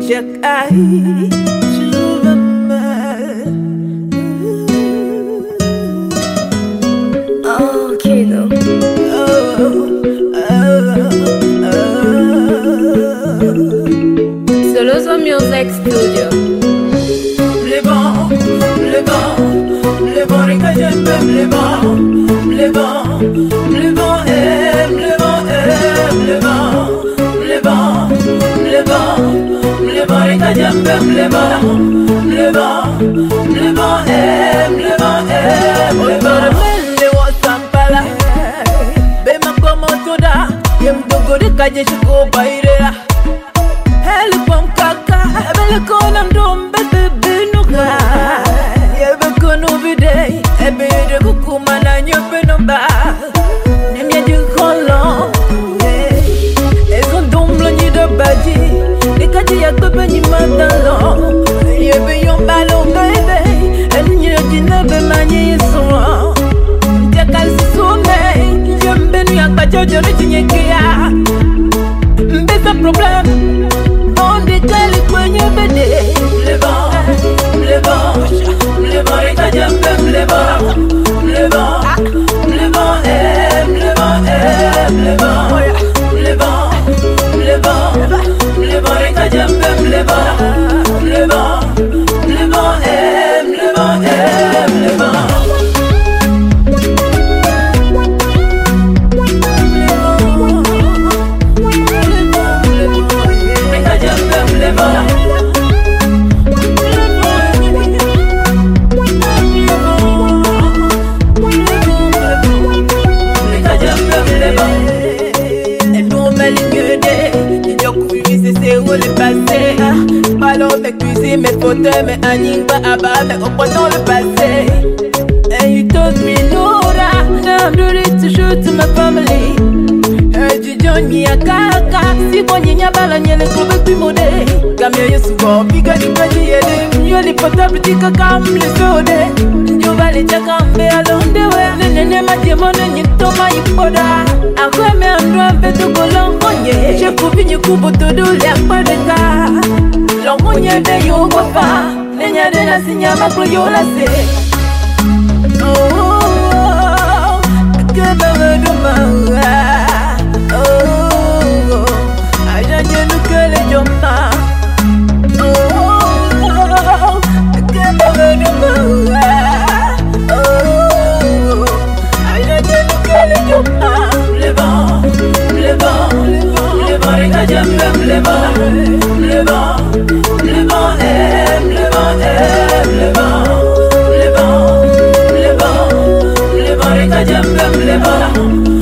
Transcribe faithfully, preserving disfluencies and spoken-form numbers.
chaque aïe, je vais mal. Oh, Kilo. Oh, oh, oh, oh. Soloso Music Studio. Le vent, le vent, le vent, les gars, j'aime le vent, le vent, le vent aime, le vent aime, le vent, le vent, le vent, le vent, les gars, j'aime le vent, le vent, le vent aime, le vent aime, le vent. Le vent s'empala, bema como toda, yem dogo de calle chico bairera. Elle pom kaka, elle konam dombe bebe nuka. Yebe kono bide, ebe de kukuma na nyope nomba. Nemye di kolon, ezo domlo ni de baji. Nikaji ya kope ni matalo. Yebe yon balo bebe, enye di nebe manye yiswa. Ntekal si sume, yembe ni akbajo jori tinyekia. Mbeza problem. Le vent, le vent, le vent est à diable, le vent, le vent, le vent aime, le vent aime, le vent, le vent, le vent, le vent est à diable, le vent, le vent, le vent aime, le vent aime, le vent. Mes cuisines, mes fauteuils, mes animes, abba, mes repas dans le passé. And you told me no, now I'm ready to show to my family. Heard you join me a kaka, si bonye nyabala nyele kube pimode. Kamyo yusugo, biga di kaji yele, nyoli potable tika kamle sode. Njubali chakambe alonde we, nene majemone nyitoma yipoda. Akwe me andwa mpetu kolongonye, shekubi nyikubo todule akpadeka. Longonye de yo papa, nenya de na sinya makro yo la se. Oh, que me vedo mal. Oh, ayanye nukele joma. Oh, que me vedo mal. Oh, ayanye nukele joma. Le vent, le vent, le vent, les gars j'aime le vent, le vent. Le vent aime, le vent aime, le vent, le vent, le vent, le vent, les gars j'aime le vent.